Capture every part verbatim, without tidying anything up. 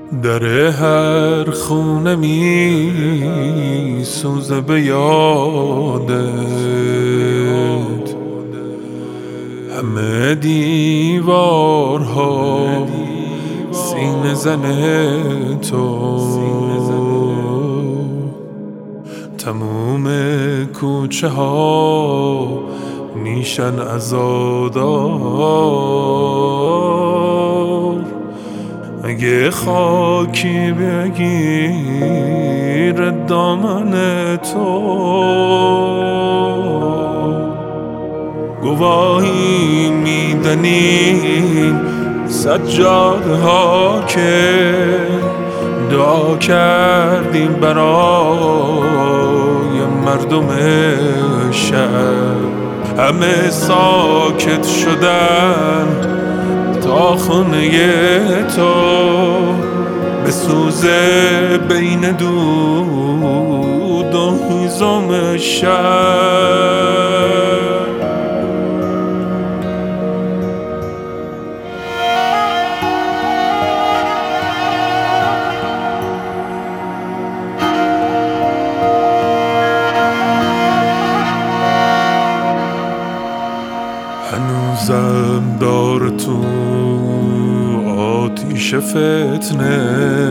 در هر خونه می سوزه به یادت، همه دیوارها سینه زن تو، تموم کوچه ها نیشن عزادار. اگه خاکی بگیر دامن تو، گواهی میدنیم سجاده ها که دعا کردیم برای مردم شهر. همه ساکت شدن تا خونه تو بسوزه بین دود و هیزم شهر. هنوزم داره تو آتیش فتنه،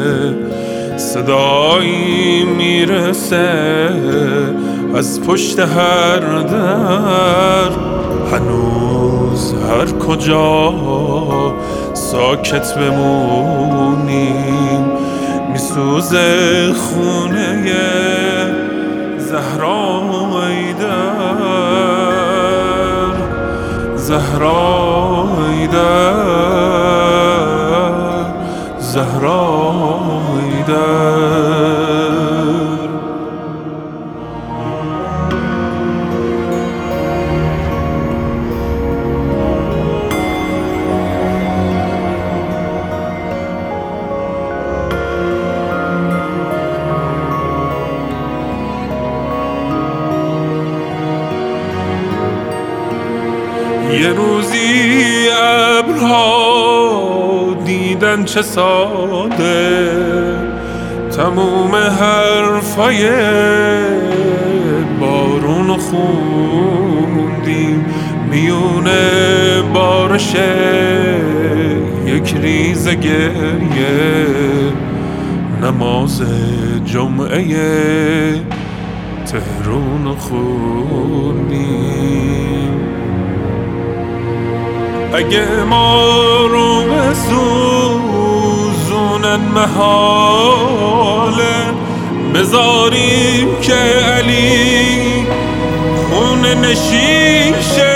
صدایی میرسه از پشت هر در. هنوز هر کجا ساکت بمونیم میسوزه خونه زهرای در، زهرای در، زهرای در. یه روزی ابرها دیدن چه ساده، تموم حرفای بارون خوندیم میونه بارش یک ریز گریه. نماز جمعه تهرون خوندیم. اگه ما رو بسوزونن محاله، بذاریم که علی خونه نشیشه،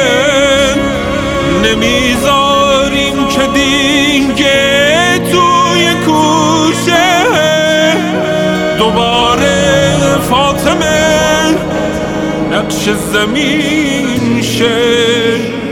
نمیذاریم که دیگه توی کوشه دوباره فاطمه نقش زمین شه.